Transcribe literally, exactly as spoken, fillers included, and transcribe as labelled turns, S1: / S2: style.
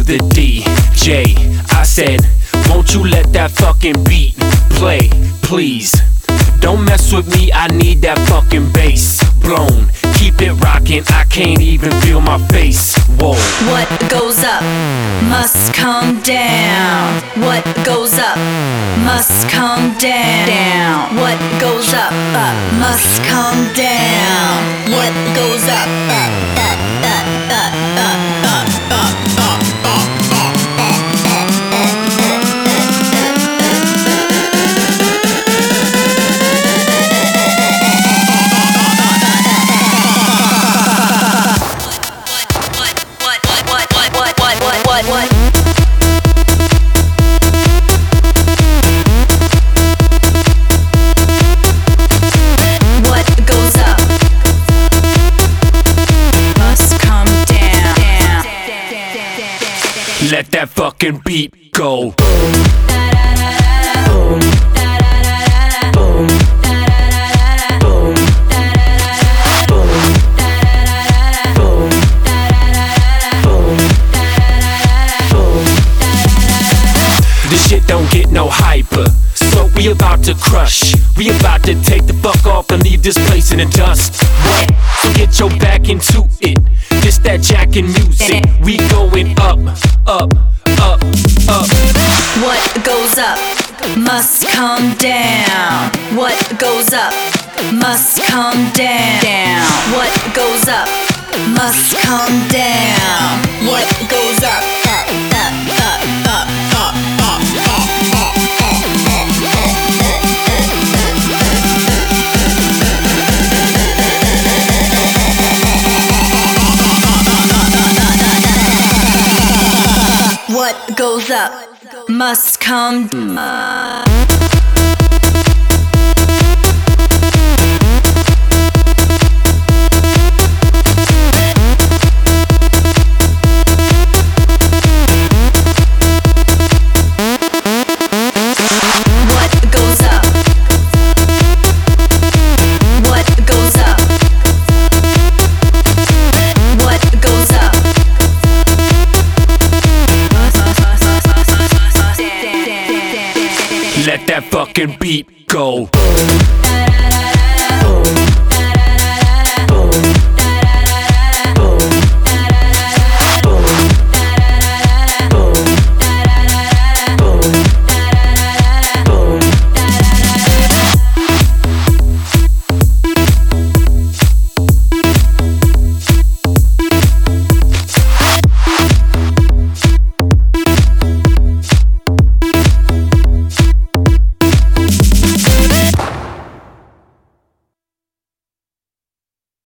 S1: the D J. I said, won't you let that fucking beat play, please? Don't mess with me, I need that fucking bass blown. Keep it rockin', I can't even feel my face. Whoa.
S2: What goes up must come down. What goes up must come down. What goes up, up must come down. What goes up, up, up, up, up, up, up, up, up, up. What? What goes up must come down.
S1: Let that fucking beat go. Shit don't get no hyper, so we about to crush. We about to take the fuck off and leave this place in the dust. What? So get your back into it. This that jackin' music. We going up, up, up, up.
S2: What goes up must come down. What goes up must come down. What goes up must come down. What goes up, up, up, up, up, up, up, up, up, up. What goes up must come down.
S1: Let that fucking beat go.